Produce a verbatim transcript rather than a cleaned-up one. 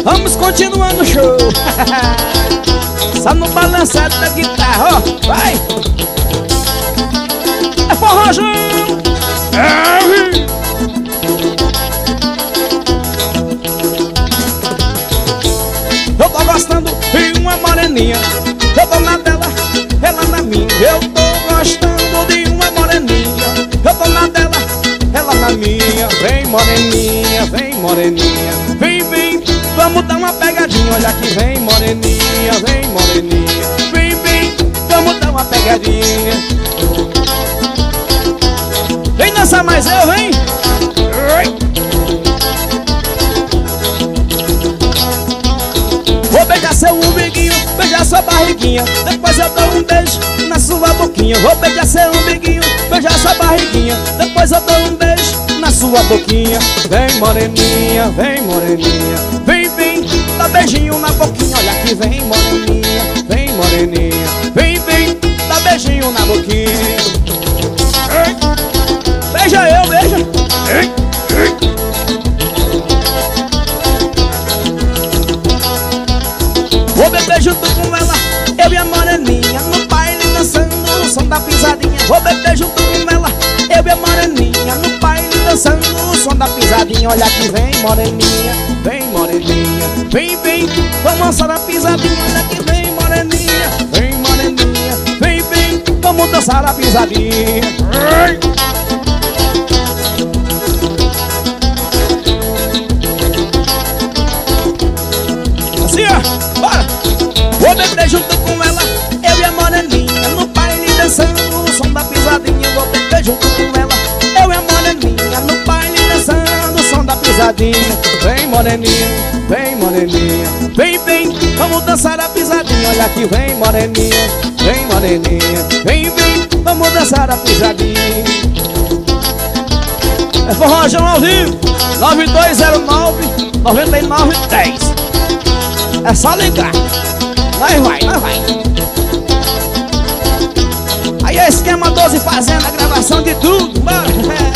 Vamos continuando o show. Só no balançado da guitarra, ó. Vai. É forrojão. É. Eu tô gostando de uma moreninha. Eu tô na dela, ela na minha. Eu tô gostando de uma moreninha. Eu tô na dela, ela na minha. Vem moreninha, vem moreninha. Vem, vem, vamos dar uma pegadinha. Olha aqui, vem moreninha, vem moreninha. Vem, vem, vamos dar uma pegadinha. Vem dançar mais eu, vem. Vou beijar seu umbiguinho, beijar sua barriguinha. Depois eu dou um beijo na sua boquinha. Vou beijar seu umbiguinho, beijar sua barriguinha. Depois eu dou um beijo na sua boquinha. Vem moreninha, vem moreninha. Vem, vem, dá beijinho na boquinha. Olha aqui, vem moreninha, vem moreninha. Vem, vem, dá beijinho na boquinha. Beija eu, beija. Vou beber junto com ela, eu e a moreninha, no baile dançando o som da pisadinha. Vou beber junto com ela, eu e a moreninha, no baile dançando o som da pisadinha. Olha aqui, vem moreninha, vem moreninha. Vem, vem, vamos dançar a pisadinha. Olha aqui, vem moreninha, vem moreninha. Vem, vem, vamos dançar a pisadinha. Assim, ó, bora! Vou beber junto com ela, eu e a moreninha, no baile dançando o som da pisadinha. Vou beber junto com ela, eu e a moreninha, no baile dançando o som da pisadinha. Vem moreninha, vem moreninha. Vem, vem, vamos dançar a pisadinha. Olha aqui, vem moreninha, vem moreninha. Vem, vem, vamos dançar a pisadinha. É forrojão ao vivo, nove dois zero nove, nove nove um três. É só ligar. Nós vai, nós vai. Aí é esquema doze fazendo a gravação de tudo. Bora.